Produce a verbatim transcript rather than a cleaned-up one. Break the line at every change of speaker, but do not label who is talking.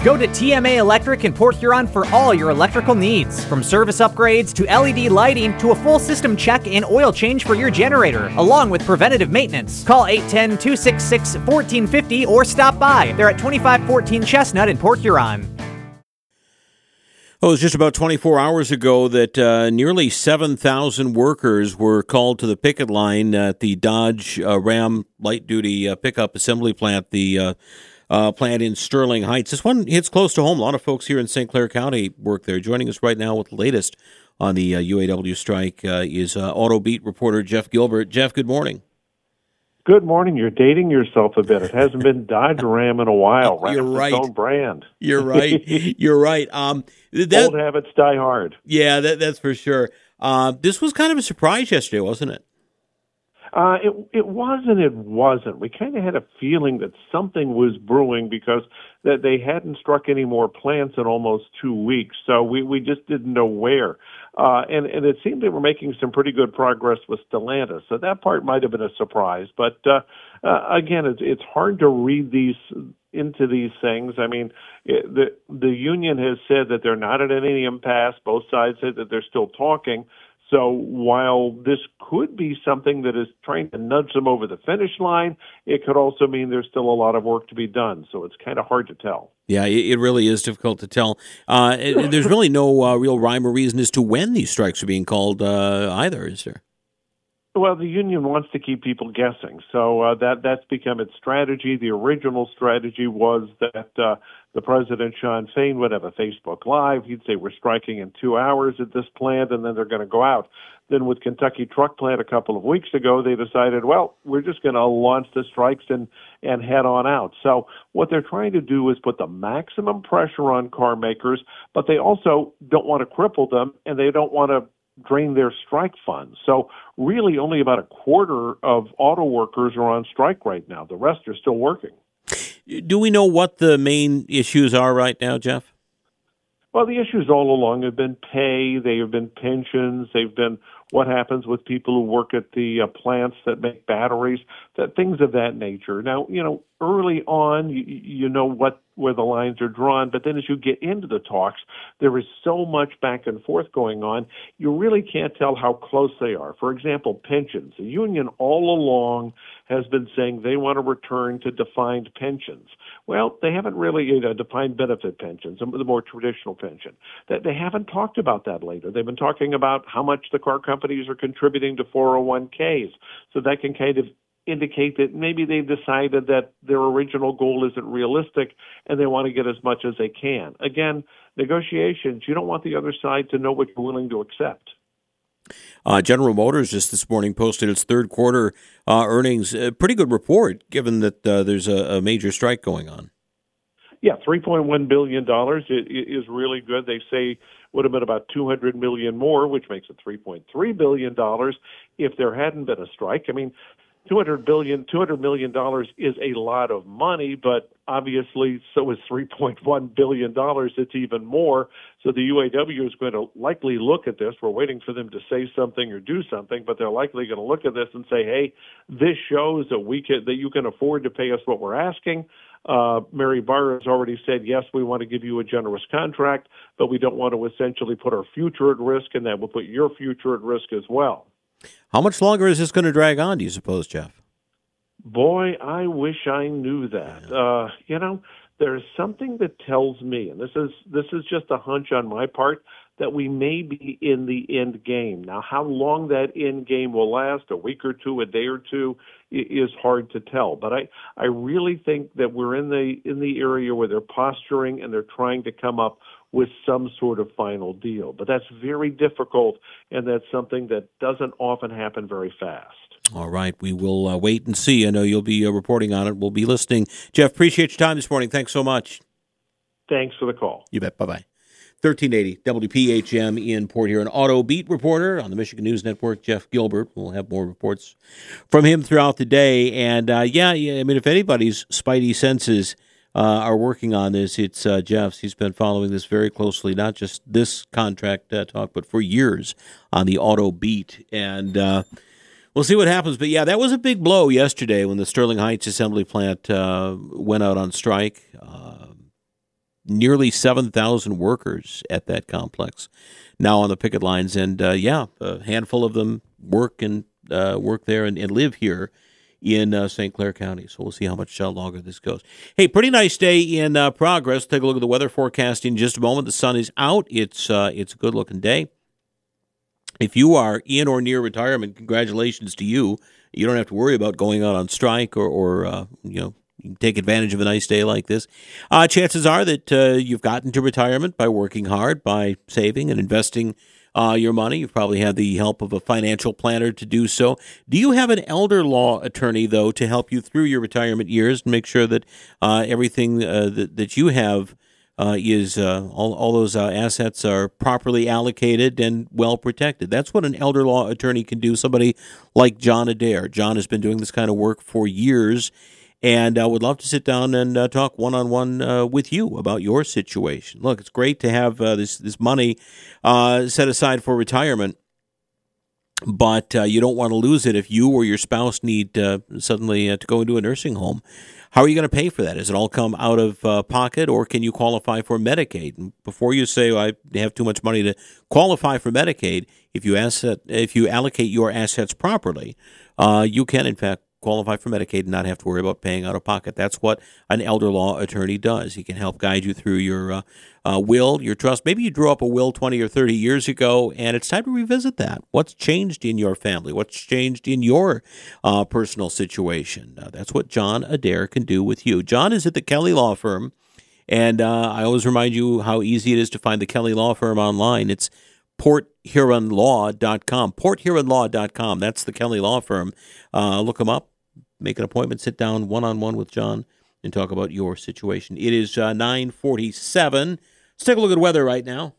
Go to T M A Electric in Port Huron for all your electrical needs. From service upgrades to L E D lighting to a full system check and oil change for your generator, along with preventative maintenance. Call eight one zero, two six six, one four five zero or stop by. They're at twenty-five fourteen Chestnut in Port Huron.
Oh, it was just about twenty-four hours ago that uh, nearly seven thousand workers were called to the picket line at the Dodge uh, Ram light-duty uh, pickup assembly plant, the uh, uh, plant in Sterling Heights. This one hits close to home. A lot of folks here in Saint Clair County work there. Joining us right now with the latest on the uh, U A W strike uh, is uh, Auto Beat reporter Jeff Gilbert. Jeff, good morning.
Good morning. You're dating yourself a bit. It hasn't been Dodge Ram in a while.
You're
Ram's
right.
its own brand.
You're right. You're right. Um, that,
Old habits die hard.
Yeah, that, that's for sure. Uh, this was kind of a surprise yesterday, wasn't it?
Uh, it it wasn't. It wasn't. We kind of had a feeling that something was brewing because that they hadn't struck any more plants in almost two weeks. So we, we just didn't know where. Uh, and, and it seemed they were making some pretty good progress with Stellantis. So that part might have been a surprise. But uh, uh, again, it's it's hard to read these into these things. I mean, it, the the union has said that they're not at any impasse. Both sides said that they're still talking. So while this could be something that is trying to nudge them over the finish line, it could also mean there's still a lot of work to be done. So it's kind of hard to tell.
Yeah, it really is difficult to tell. Uh, there's really no uh, real rhyme or reason as to when these strikes are being called uh, either, is there?
Well, the union wants to keep people guessing, so uh, that that's become its strategy. The original strategy was that uh, the president, Sean Fain, would have a Facebook Live. He'd say, we're striking in two hours at this plant, and then they're going to go out. Then with Kentucky Truck Plant a couple of weeks ago, they decided, well, we're just going to launch the strikes and, and head on out. So what they're trying to do is put the maximum pressure on car makers, but they also don't want to cripple them, and they don't want to drain their strike funds. So really only about a quarter of auto workers are on strike right now. The rest are still working.
Do we know what the main issues are right now, Jeff?
Well, the issues all along have been pay, they have been pensions, they've been what happens with people who work at the uh, plants that make batteries, that things of that nature. Now, you know, early on, you, you know what where the lines are drawn, but then as you get into the talks, there is so much back and forth going on, you really can't tell how close they are. For example, pensions. The union all along has been saying they want to return to defined pensions. Well, they haven't really, you know, defined benefit pensions, the more traditional pension. That they haven't talked about that later. They've been talking about how much the car companies are contributing to four oh one k's. So that can kind of indicate that maybe they've decided that their original goal isn't realistic and they want to get as much as they can. Again, negotiations, you don't want the other side to know what you're willing to accept.
Uh, General Motors just this morning posted its third quarter uh, earnings. A pretty good report, given that uh, there's a, a major strike going on.
Yeah, three point one billion dollars is really good. They say would have been about two hundred million dollars more, which makes it three point three billion dollars if there hadn't been a strike. I mean, two hundred billion dollars, two hundred million dollars is a lot of money, but obviously so is three point one billion dollars. It's even more. So the U A W is going to likely look at this. We're waiting for them to say something or do something, but they're likely going to look at this and say, hey, this shows that we can, that you can afford to pay us what we're asking. Uh, Mary Barra has already said, yes, we want to give you a generous contract, but we don't want to essentially put our future at risk, and that will put your future at risk as well.
How much longer is this going to drag on, do you suppose, Jeff?
Boy, I wish I knew that. Uh, you know, there's something that tells me, and this is this is just a hunch on my part, that we may be in the end game. Now, how long that end game will last, a week or two, a day or two, is hard to tell. But I, I really think that we're in the in the area where they're posturing and they're trying to come up with some sort of final deal. But that's very difficult, and that's something that doesn't often happen very fast.
All right, we will uh, wait and see. I know you'll be uh, reporting on it. We'll be listening. Jeff, appreciate your time this morning. Thanks so much.
Thanks for the call.
You bet. Bye-bye. thirteen eighty W P H M in Port Huron. Auto Beat reporter on the Michigan News Network, Jeff Gilbert. We'll have more reports from him throughout the day. And, uh, yeah, yeah, I mean, if anybody's spidey senses uh, are working on this, it's uh, Jeff's. He's been following this very closely, not just this contract uh, talk, but for years on the Auto Beat. And uh, we'll see what happens. But, yeah, that was a big blow yesterday when the Sterling Heights assembly plant uh, went out on strike. Uh, nearly seven thousand workers at that complex now on the picket lines. And, uh, yeah, a handful of them work and uh, work there and, and live here in uh, Saint Clair County. So we'll see how much uh, longer this goes. Hey, pretty nice day in uh, progress. Take a look at the weather forecast in just a moment. The sun is out. It's uh, it's a good-looking day. If you are in or near retirement, congratulations to you. You don't have to worry about going out on strike or, or uh, you know, you can take advantage of a nice day like this. Uh, chances are that uh, you've gotten to retirement by working hard, by saving and investing uh, your money. You've probably had the help of a financial planner to do so. Do you have an elder law attorney, though, to help you through your retirement years and make sure that uh, everything uh, that, that you have uh, is uh, all, all those uh, assets are properly allocated and well protected? That's what an elder law attorney can do. Somebody like John Adair. John has been doing this kind of work for years. And I uh, would love to sit down and uh, talk one-on-one uh, with you about your situation. Look, it's great to have uh, this this money uh, set aside for retirement, but uh, you don't want to lose it if you or your spouse need uh, suddenly uh, to go into a nursing home. How are you going to pay for that? Does it all come out of uh, pocket, or can you qualify for Medicaid? And before you say, well, I have too much money to qualify for Medicaid, if you asset, if you allocate your assets properly, uh, you can, in fact, qualify for Medicaid and not have to worry about paying out of pocket. That's what an elder law attorney does. He can help guide you through your uh, uh, will, your trust. Maybe you drew up a will twenty or thirty years ago, and it's time to revisit that. What's changed in your family? What's changed in your uh, personal situation? Uh, that's what John Adair can do with you. John is at the Kelly Law Firm, and uh, I always remind you how easy it is to find the Kelly Law Firm online. It's port huron law dot com. port huron law dot com. That's the Kelly Law Firm. Uh, look them up. Make an appointment. Sit down one-on-one with John and talk about your situation. It is uh, nine forty-seven. Let's take a look at weather right now.